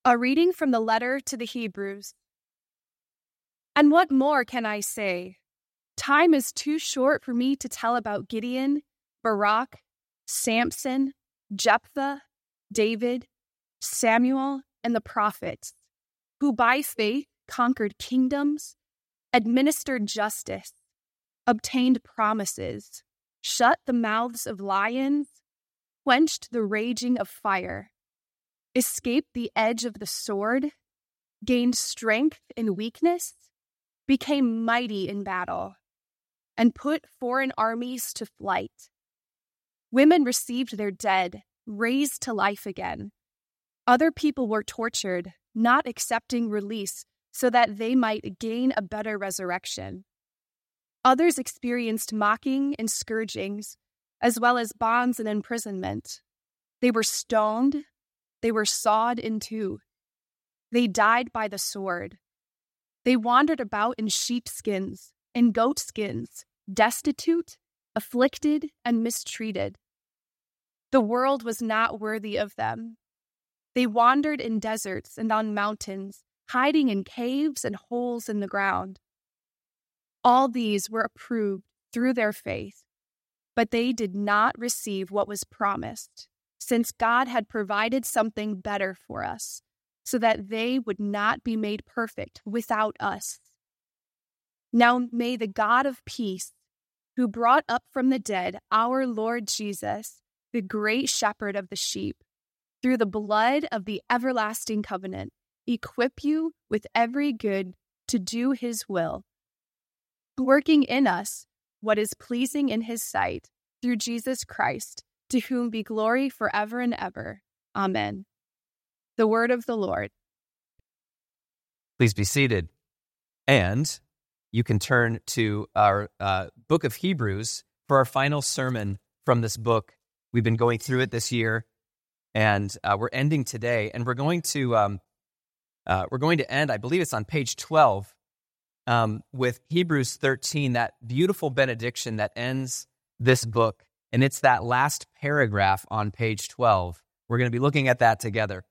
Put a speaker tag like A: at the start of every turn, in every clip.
A: A reading from the letter to the Hebrews. And what more can I say? Time is too short for me to tell about Gideon, Barak, Samson, Jephthah, David, Samuel, and the prophets, who by faith conquered kingdoms, administered justice, obtained promises, shut the mouths of lions, quenched the raging of fire, escaped the edge of the sword, gained strength in weakness, became mighty in battle, and put foreign armies to flight. Women received their dead, raised to life again. Other people were tortured, not accepting release so that they might gain a better resurrection. Others experienced mocking and scourgings, as well as bonds and imprisonment. They were stoned. They were sawed in two. They died by the sword. They wandered about in sheepskins and goatskins, destitute, afflicted, and mistreated. The world was not worthy of them. They wandered in deserts and on mountains, hiding in caves and holes in the ground. All these were approved through their faith, but they did not receive what was promised, since God had provided something better for us, so that they would not be made perfect without us. Now may the God of peace, who brought up from the dead our Lord Jesus, the great shepherd of the sheep, through the blood of the everlasting covenant, equip you with every good to do his will, working in us what is pleasing in his sight, through Jesus Christ, to whom be glory forever and ever. Amen. The word of the Lord.
B: Please be seated. And you can turn to our book of Hebrews for our final sermon from this book. We've been going through it this year, and we're ending today. And we're going to end, I believe it's on page 12, with Hebrews 13, that beautiful benediction that ends this book. And it's that last paragraph on page 12. We're going to be looking at that together.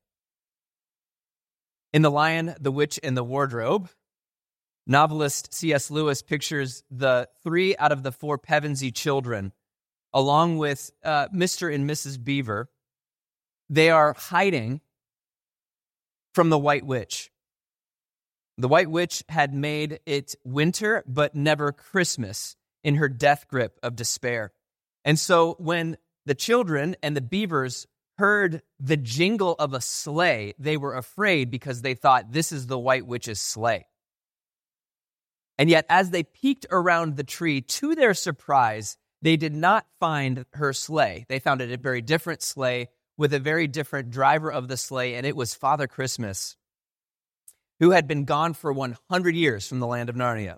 B: In The Lion, the Witch, and the Wardrobe, novelist C.S. Lewis pictures the 3 out of the 4 Pevensey children, along with Mr. and Mrs. Beaver. They are hiding from the White Witch. The White Witch had made it winter, but never Christmas, in her death grip of despair. And so when the children and the beavers heard the jingle of a sleigh, they were afraid because they thought this is the White Witch's sleigh. And yet, as they peeked around the tree, to their surprise, they did not find her sleigh. They found it a very different sleigh with a very different driver of the sleigh, and it was Father Christmas, who had been gone for 100 years from the land of Narnia.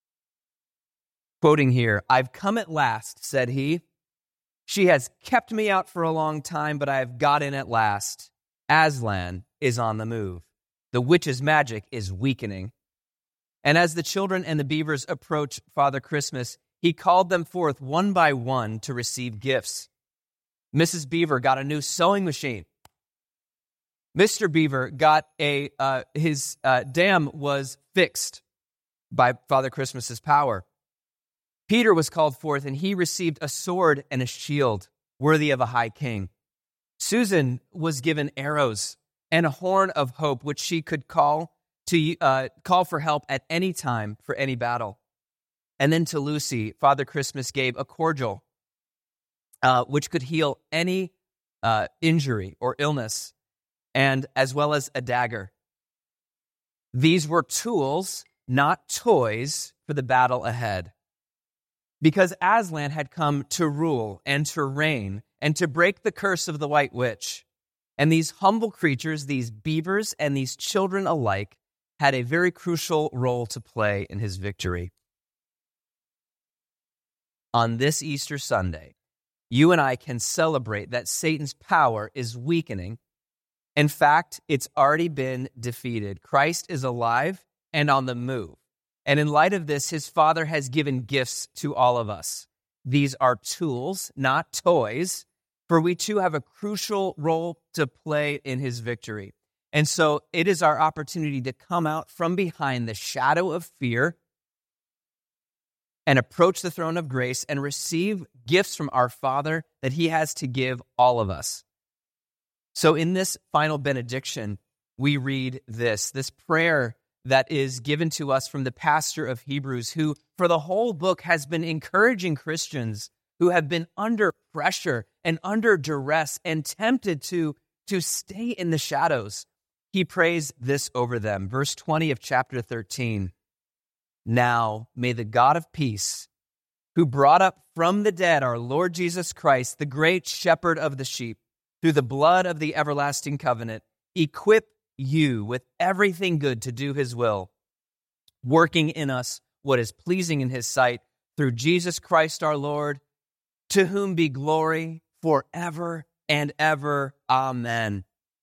B: Quoting here, "I've come at last," said he. "She has kept me out for a long time, but I have got in at last. Aslan is on the move. The witch's magic is weakening." And as the children and the beavers approached Father Christmas, he called them forth one by one to receive gifts. Mrs. Beaver got a new sewing machine. Mr. Beaver got his dam was fixed by Father Christmas's power. Peter was called forth, and he received a sword and a shield worthy of a high king. Susan was given arrows and a horn of hope, which she could call for help at any time for any battle. And then to Lucy, Father Christmas gave a cordial, which could heal any injury or illness, and as well as a dagger. These were tools, not toys, for the battle ahead. Because Aslan had come to rule and to reign and to break the curse of the White Witch. And these humble creatures, these beavers and these children alike, had a very crucial role to play in his victory. On this Easter Sunday, you and I can celebrate that Satan's power is weakening. In fact, it's already been defeated. Christ is alive and on the move. And in light of this, his Father has given gifts to all of us. These are tools, not toys, for we too have a crucial role to play in his victory. And so it is our opportunity to come out from behind the shadow of fear and approach the throne of grace and receive gifts from our Father that he has to give all of us. So in this final benediction, we read this prayer that is given to us from the pastor of Hebrews, who for the whole book has been encouraging Christians who have been under pressure and under duress and tempted to stay in the shadows. He prays this over them. Verse 20 of chapter 13. Now may the God of peace, who brought up from the dead our Lord Jesus Christ, the great shepherd of the sheep, through the blood of the everlasting covenant, equip you with everything good to do his will, working in us what is pleasing in his sight, through Jesus Christ our Lord, to whom be glory forever and ever. Amen.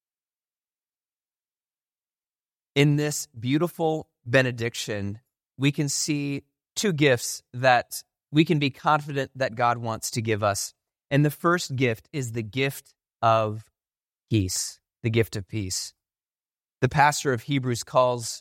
B: In this beautiful benediction, we can see two gifts that we can be confident that God wants to give us. And the first gift is the gift of peace, the gift of peace. The pastor of Hebrews tells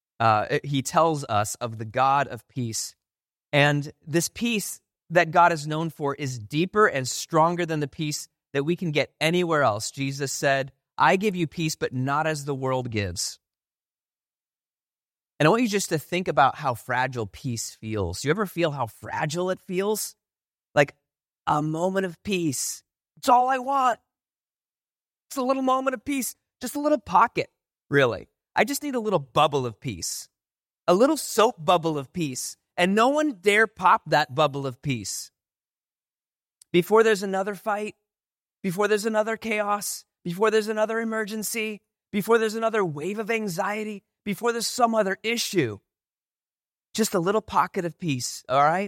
B: us of the God of peace. And this peace that God is known for is deeper and stronger than the peace that we can get anywhere else. Jesus said, I give you peace, but not as the world gives. And I want you just to think about how fragile peace feels. You ever feel how fragile it feels? Like a moment of peace. It's all I want. It's a little moment of peace, just a little pocket, really. I just need a little bubble of peace, a little soap bubble of peace, and no one dare pop that bubble of peace. Before there's another fight, before there's another chaos, before there's another emergency, before there's another wave of anxiety, before there's some other issue, just a little pocket of peace, all right?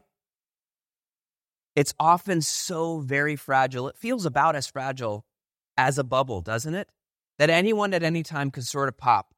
B: It's often so very fragile. It feels about as fragile as a bubble, doesn't it? That anyone at any time could sort of pop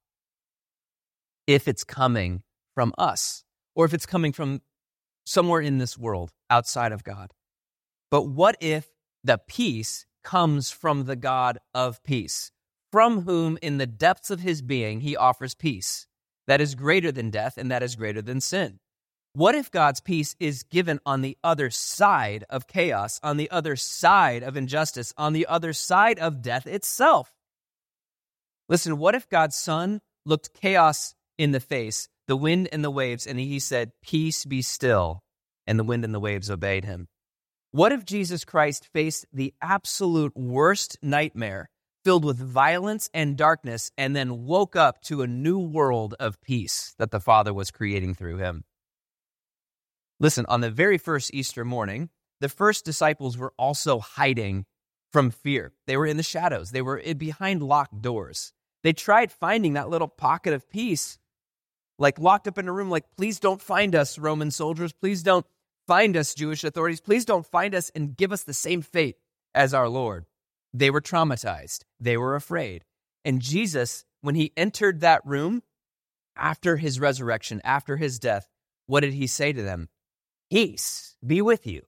B: if it's coming from us or if it's coming from somewhere in this world outside of God. But what if the peace comes from the God of peace, from whom in the depths of his being he offers peace that is greater than death and that is greater than sin? What if God's peace is given on the other side of chaos, on the other side of injustice, on the other side of death itself? Listen, what if God's Son looked chaos in the face, the wind and the waves, and he said, peace be still, and the wind and the waves obeyed him? What if Jesus Christ faced the absolute worst nightmare, filled with violence and darkness, and then woke up to a new world of peace that the Father was creating through him? Listen, on the very first Easter morning, the first disciples were also hiding from fear. They were in the shadows. They were behind locked doors. They tried finding that little pocket of peace, like locked up in a room, like, please don't find us, Roman soldiers. Please don't find us, Jewish authorities. Please don't find us and give us the same fate as our Lord. They were traumatized. They were afraid. And Jesus, when he entered that room after his resurrection, after his death, what did he say to them? Peace be with you.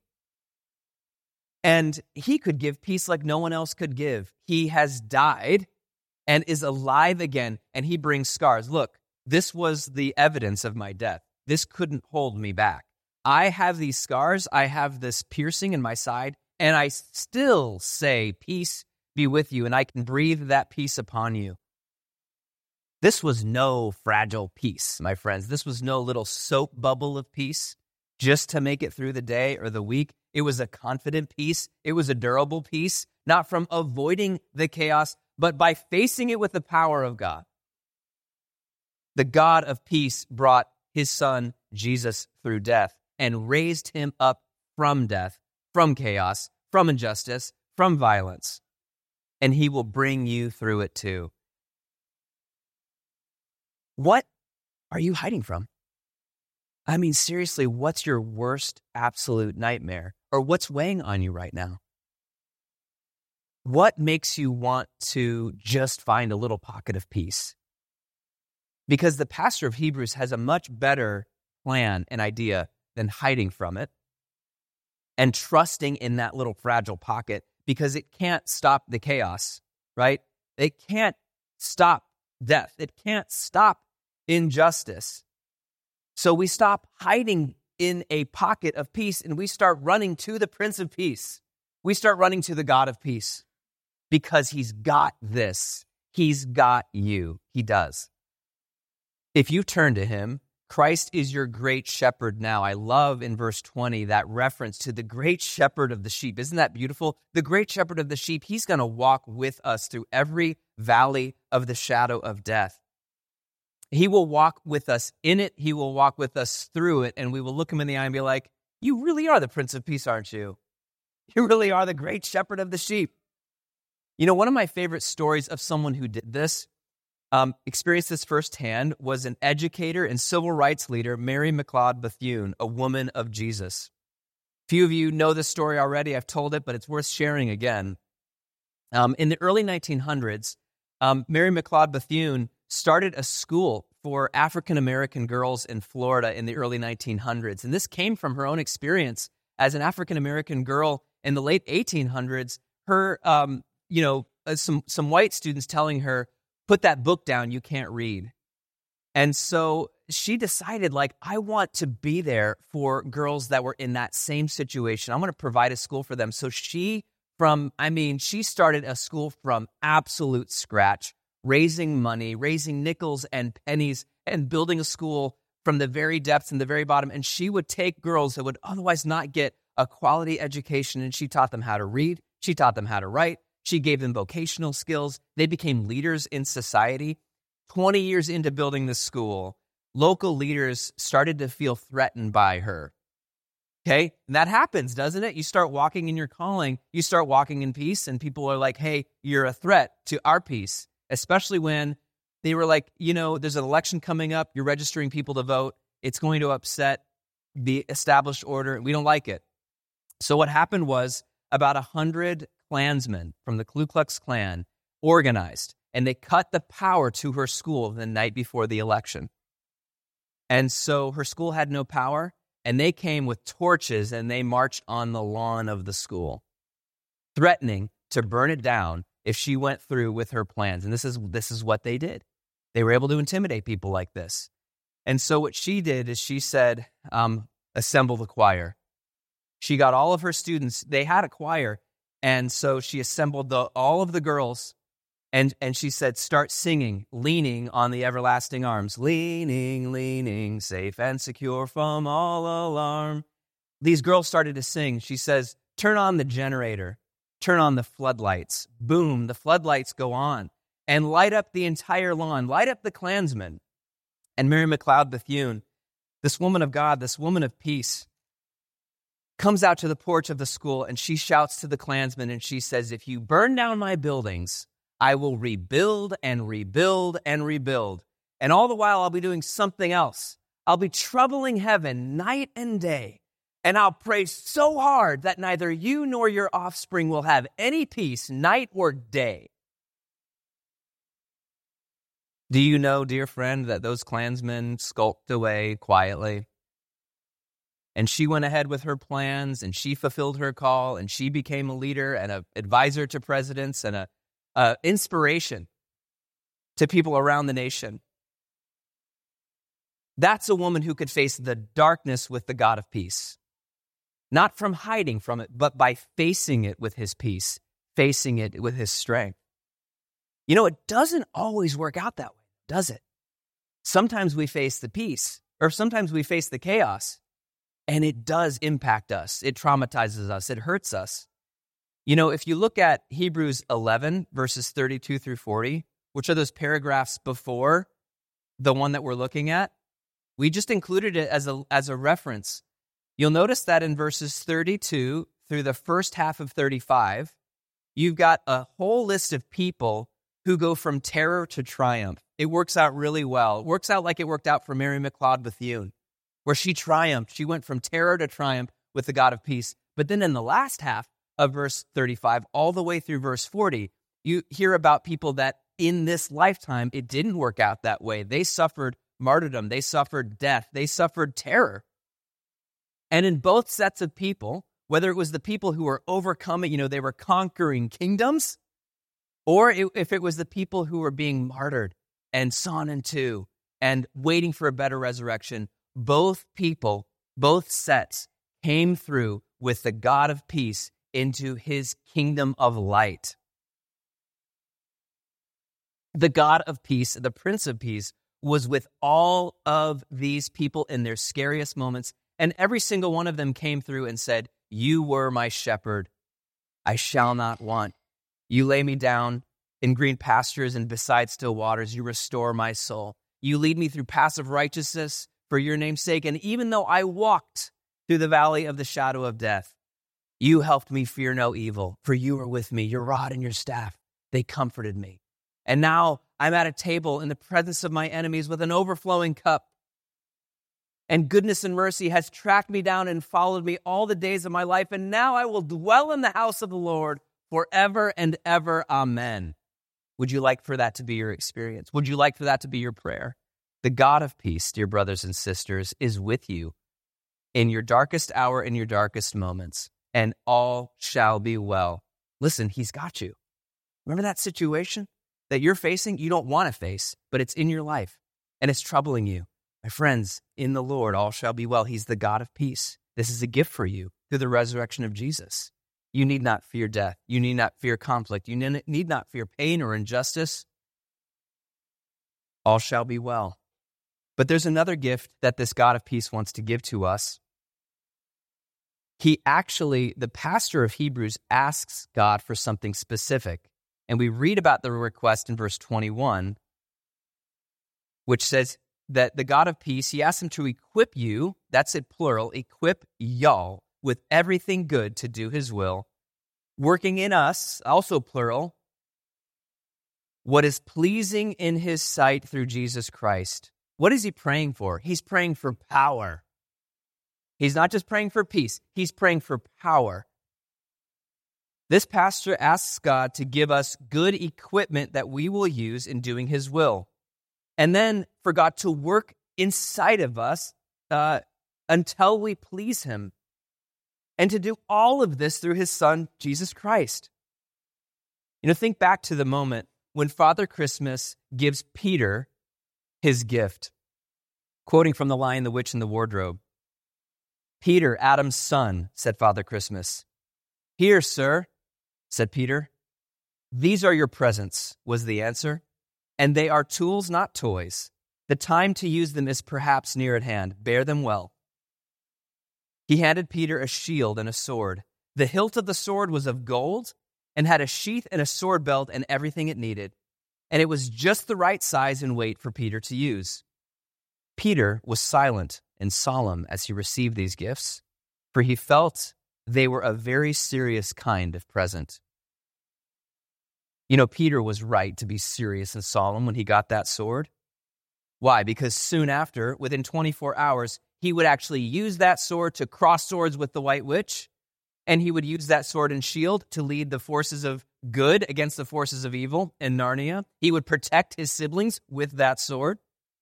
B: And he could give peace like no one else could give. He has died and is alive again, and he brings scars. Look, this was the evidence of my death. This couldn't hold me back. I have these scars. I have this piercing in my side, and I still say, peace be with you, and I can breathe that peace upon you. This was no fragile peace, my friends. This was no little soap bubble of peace just to make it through the day or the week. It was a confident peace. It was a durable peace, not from avoiding the chaos, but by facing it with the power of God. The God of peace brought his Son, Jesus, through death and raised him up from death, from chaos, from injustice, from violence. And he will bring you through it too. What are you hiding from? I mean, seriously, what's your worst absolute nightmare? Or what's weighing on you right now? What makes you want to just find a little pocket of peace? Because the pastor of Hebrews has a much better plan and idea than hiding from it and trusting in that little fragile pocket, because it can't stop the chaos, right? It can't stop death. It can't stop injustice. So we stop hiding in a pocket of peace and we start running to the Prince of Peace. We start running to the God of peace because he's got this. He's got you. He does. If you turn to him, Christ is your great shepherd now. I love in verse 20 that reference to the great shepherd of the sheep. Isn't that beautiful? The great shepherd of the sheep, he's going to walk with us through every valley of the shadow of death. He will walk with us in it. He will walk with us through it. And we will look him in the eye and be like, you really are the Prince of Peace, aren't you? You really are the great shepherd of the sheep. You know, one of my favorite stories of someone who did this, experienced this firsthand, was an educator and civil rights leader, Mary McLeod Bethune, a woman of Jesus. Few of you know this story already. I've told it, but it's worth sharing again. In the early 1900s, Mary McLeod Bethune started a school for African-American girls in Florida in the early 1900s. And this came from her own experience as an African-American girl in the late 1800s. Her, some white students telling her, put that book down, you can't read. And so she decided, I want to be there for girls that were in that same situation. I want to provide a school for them. So she started a school from absolute scratch, raising money, raising nickels and pennies, and building a school from the very depths and the very bottom. And she would take girls that would otherwise not get a quality education, and she taught them how to read. She taught them how to write. She gave them vocational skills. They became leaders in society. 20 years into building the school, local leaders started to feel threatened by her. Okay? And that happens, doesn't it? You start walking in your calling. You start walking in peace, and people are like, hey, you're a threat to our peace. Especially when they were like, there's an election coming up. You're registering people to vote. It's going to upset the established order, and we don't like it. So what happened was about 100 Klansmen from the Ku Klux Klan organized, and they cut the power to her school the night before the election. And so her school had no power, and they came with torches, and they marched on the lawn of the school, threatening to burn it down if she went through with her plans. And this is what they did. They were able to intimidate people like this. And so what she did is she said, assemble the choir. She got all of her students. They had a choir. And so she assembled all of the girls, and she said, start singing, leaning on the everlasting arms. Leaning, leaning, safe and secure from all alarm. These girls started to sing. She says, turn on the generator. Turn on the floodlights. Boom, the floodlights go on and light up the entire lawn, light up the Klansmen. And Mary McLeod Bethune, this woman of God, this woman of peace, comes out to the porch of the school, and she shouts to the Klansmen, and she says, if you burn down my buildings, I will rebuild and rebuild and rebuild. And all the while, I'll be doing something else. I'll be troubling heaven night and day. And I'll pray so hard that neither you nor your offspring will have any peace, night or day. Do you know, dear friend, that those Klansmen skulked away quietly? And she went ahead with her plans, and she fulfilled her call, and she became a leader and an advisor to presidents and an inspiration to people around the nation. That's a woman who could face the darkness with the God of peace. Not from hiding from it, but by facing it with his peace, facing it with his strength. It doesn't always work out that way, does it? Sometimes we face the peace, or sometimes we face the chaos, and it does impact us. It traumatizes us. It hurts us. If you look at Hebrews 11, verses 32 through 40, which are those paragraphs before the one that we're looking at, we just included it as a reference. You'll notice that in verses 32 through the first half of 35, you've got a whole list of people who go from terror to triumph. It works out really well. It works out like it worked out for Mary McLeod Bethune, where she triumphed. She went from terror to triumph with the God of peace. But then in the last half of verse 35, all the way through verse 40, you hear about people that in this lifetime, it didn't work out that way. They suffered martyrdom. They suffered death. They suffered terror. And in both sets of people, whether it was the people who were overcoming, they were conquering kingdoms, or if it was the people who were being martyred, and Sonnen too, and waiting for a better resurrection, both people, both sets came through with the God of peace into his kingdom of light. The God of peace, the Prince of Peace, was with all of these people in their scariest moments, and every single one of them came through and said, "You were my shepherd. I shall not want. You lay me down in green pastures and beside still waters. You restore my soul. You lead me through paths of righteousness for your name's sake. And even though I walked through the valley of the shadow of death, you helped me fear no evil, for you were with me. Your rod and your staff, they comforted me. And now I'm at a table in the presence of my enemies with an overflowing cup. And goodness and mercy has tracked me down and followed me all the days of my life. And now I will dwell in the house of the Lord forever and ever. Amen." Would you like for that to be your experience? Would you like for that to be your prayer? The God of peace, dear brothers and sisters, is with you in your darkest hour, in your darkest moments, and all shall be well. Listen, he's got you. Remember that situation that you're facing, you don't want to face, but it's in your life and it's troubling you. My friends, in the Lord, all shall be well. He's the God of peace. This is a gift for you through the resurrection of Jesus. You need not fear death. You need not fear conflict. You need not fear pain or injustice. All shall be well. But there's another gift that this God of peace wants to give to us. The pastor of Hebrews asks God for something specific. And we read about the request in verse 21, which says that the God of peace, he asks him to equip you, that's it plural, equip y'all with everything good to do his will, working in us, also plural, what is pleasing in his sight through Jesus Christ. What is he praying for? He's praying for power. He's not just praying for peace, he's praying for power. This pastor asks God to give us good equipment that we will use in doing his will. And then for God to work inside of us until we please him. And to do all of this through his son, Jesus Christ. Think back to the moment when Father Christmas gives Peter his gift. Quoting from The Lion, the Witch, and the Wardrobe. "Peter, Adam's son," said Father Christmas. "Here, sir," said Peter. "These are your presents," was the answer. "And they are tools, not toys. The time to use them is perhaps near at hand. Bear them well." He handed Peter a shield and a sword. The hilt of the sword was of gold and had a sheath and a sword belt and everything it needed. And it was just the right size and weight for Peter to use. Peter was silent and solemn as he received these gifts, for he felt they were a very serious kind of present. Peter was right to be serious and solemn when he got that sword. Why? Because soon after, within 24 hours, he would actually use that sword to cross swords with the White Witch, and he would use that sword and shield to lead the forces of good against the forces of evil in Narnia. He would protect his siblings with that sword.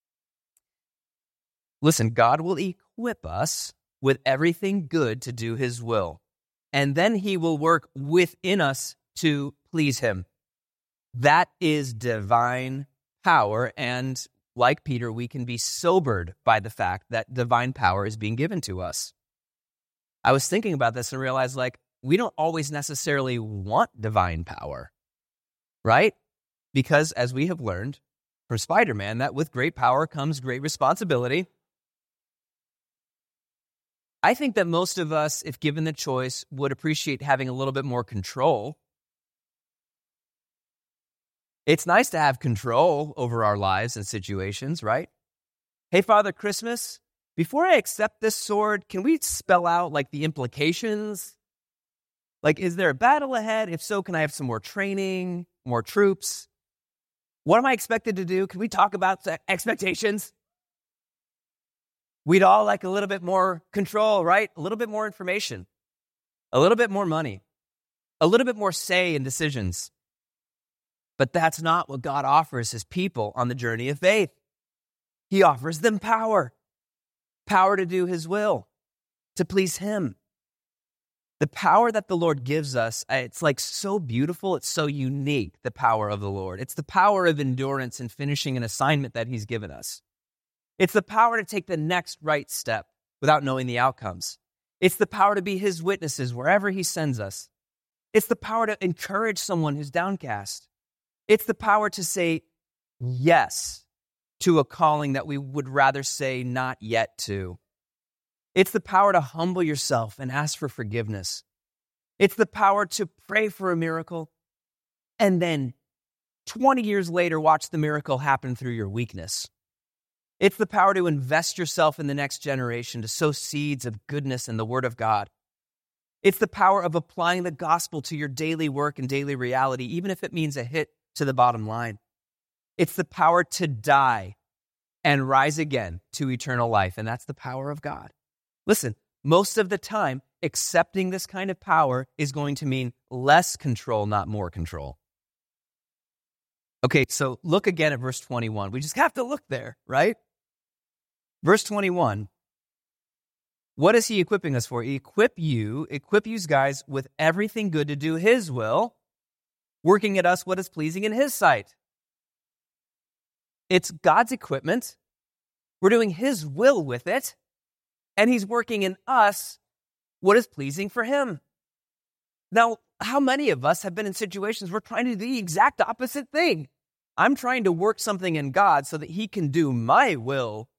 B: Listen, God will equip us with everything good to do his will, and then he will work within us to please him. That is divine power, and like Peter, we can be sobered by the fact that divine power is being given to us. I was thinking about this and realized, we don't always necessarily want divine power, right? Because as we have learned from Spider-Man, that with great power comes great responsibility. I think that most of us, if given the choice, would appreciate having a little bit more control. It's nice to have control over our lives and situations, right? Hey, Father Christmas, before I accept this sword, can we spell out the implications? Is there a battle ahead? If so, can I have some more training, more troops? What am I expected to do? Can we talk about the expectations? We'd all like a little bit more control, right? A little bit more information, a little bit more money, a little bit more say in decisions. But that's not what God offers his people on the journey of faith. He offers them power to do his will, to please him. The power that the Lord gives us, it's like so beautiful. It's so unique, the power of the Lord. It's the power of endurance and finishing an assignment that he's given us. It's the power to take the next right step without knowing the outcomes. It's the power to be his witnesses wherever he sends us. It's the power to encourage someone who's downcast. It's the power to say yes to a calling that we would rather say not yet to. It's the power to humble yourself and ask for forgiveness. It's the power to pray for a miracle and then 20 years later watch the miracle happen through your weakness. It's the power to invest yourself in the next generation, to sow seeds of goodness and the Word of God. It's the power of applying the gospel to your daily work and daily reality, even if it means a hit to the bottom line. It's the power to die and rise again to eternal life, and that's the power of God. Listen, most of the time, accepting this kind of power is going to mean less control, not more control. Okay, so look again at verse 21. We just have to look there, right? Verse 21. What is he equipping us for? Equip you guys with everything good to do his will, working at us what is pleasing in his sight. It's God's equipment. We're doing his will with it, and he's working in us what is pleasing for him. Now, how many of us have been in situations where we're trying to do the exact opposite thing? I'm trying to work something in God so that he can do my will.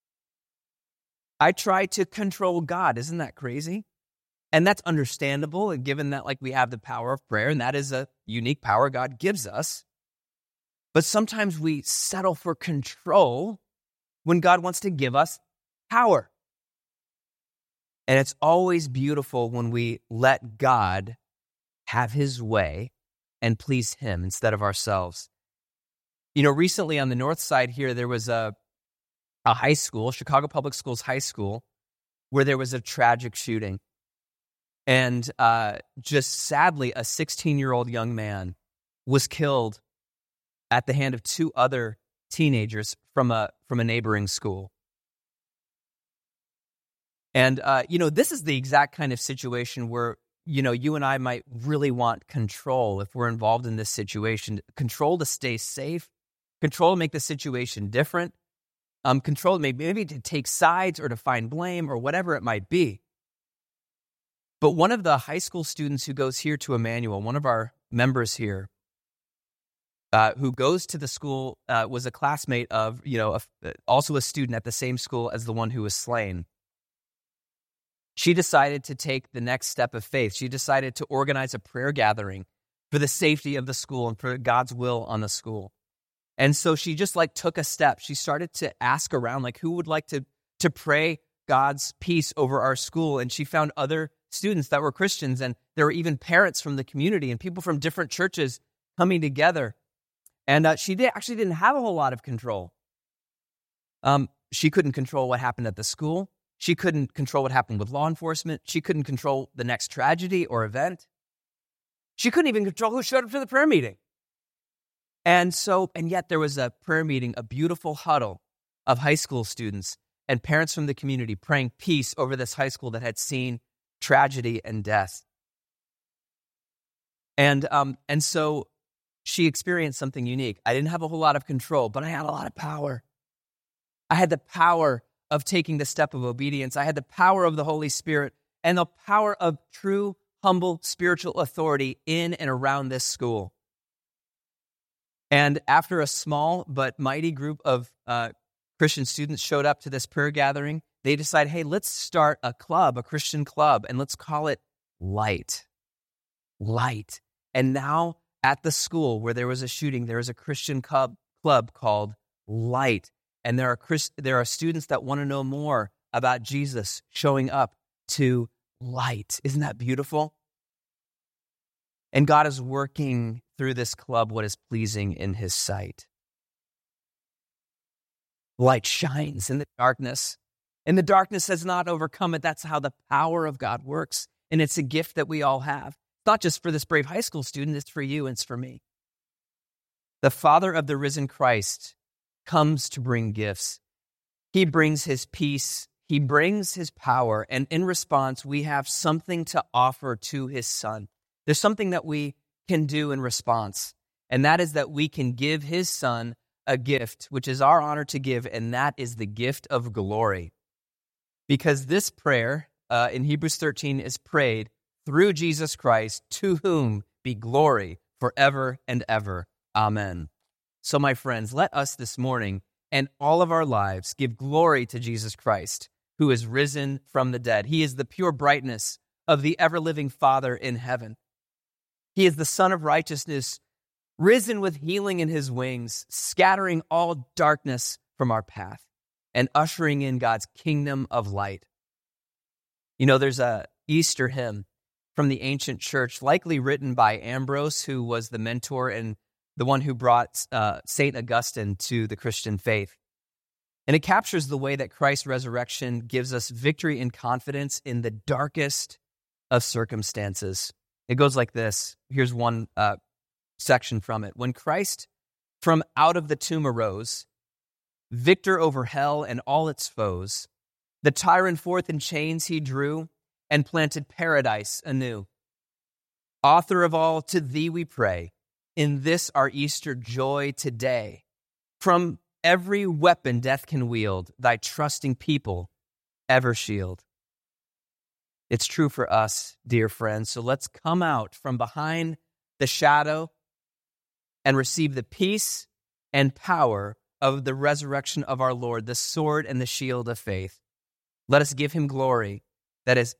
B: I try to control God. Isn't that crazy? And that's understandable, given that we have the power of prayer, and that is a unique power God gives us. But sometimes we settle for control when God wants to give us power. And it's always beautiful when we let God have his way and please him instead of ourselves. You know, recently on the north side here, there was a high school, Chicago Public Schools High School, where there was a tragic shooting. And just sadly, a 16-year-old young man was killed at the hand of two other teenagers from a neighboring school. And, this is the exact kind of situation where, you and I might really want control if we're involved in this situation. Control to stay safe, control to make the situation different, control maybe to take sides or to find blame or whatever it might be. But one of the high school students who goes here to Emmanuel, one of our members here, who goes to the school, was a classmate of, also a student at the same school as the one who was slain. She decided to take the next step of faith. She decided to organize a prayer gathering for the safety of the school and for God's will on the school. And so she just took a step. She started to ask around, who would like to pray God's peace over our school? And she found other students that were Christians, and there were even parents from the community and people from different churches coming together. And she actually didn't have a whole lot of control. She couldn't control what happened at the school. She couldn't control what happened with law enforcement. She couldn't control the next tragedy or event. She couldn't even control who showed up to the prayer meeting. And yet there was a prayer meeting, a beautiful huddle of high school students and parents from the community praying peace over this high school that had seen tragedy and death. And so she experienced something unique. I didn't have a whole lot of control, but I had a lot of power. I had the power of taking the step of obedience. I had the power of the Holy Spirit and the power of true, humble, spiritual authority in and around this school. And after a small but mighty group of Christian students showed up to this prayer gathering, they decided, hey, let's start a club, a Christian club, and let's call it Light. Light. And now at the school where there was a shooting, there is a Christian club called Light. And there are students that want to know more about Jesus showing up to Light. Isn't that beautiful? And God is working through this club what is pleasing in his sight. Light shines in the darkness, and the darkness has not overcome it. That's how the power of God works, and it's a gift that we all have. It's not just for this brave high school student, it's for you and it's for me. The Father of the risen Christ comes to bring gifts. He brings his peace. He brings his power, and in response, we have something to offer to his son. There's something that we can do in response, and that is that we can give his son a gift, which is our honor to give, and that is the gift of glory. Because this prayer in Hebrews 13 is prayed through Jesus Christ, to whom be glory forever and ever. Amen. So, my friends, let us this morning and all of our lives give glory to Jesus Christ, who is risen from the dead. He is the pure brightness of the ever-living Father in heaven. He is the Son of righteousness, risen with healing in his wings, scattering all darkness from our path and ushering in God's kingdom of light. You know, there's a Easter hymn from the ancient church, likely written by Ambrose, who was the mentor and the one who brought St. Augustine to the Christian faith. And it captures the way that Christ's resurrection gives us victory and confidence in the darkest of circumstances. It goes like this. Here's one section from it. When Christ from out of the tomb arose, victor over hell and all its foes, the tyrant forth in chains he drew and planted paradise anew. Author of all, to thee we pray, in this our Easter joy today. From every weapon death can wield, thy trusting people ever shield. It's true for us, dear friends, so let's come out from behind the shadow and receive the peace and power of the resurrection of our Lord, the sword and the shield of faith. Let us give him glory that is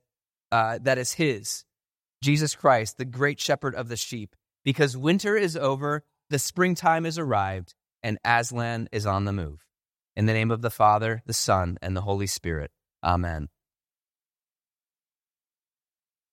B: his, Jesus Christ, the great shepherd of the sheep, because winter is over, the springtime is arrived, and Aslan is on the move. In the name of the Father, the Son, and the Holy Spirit. Amen.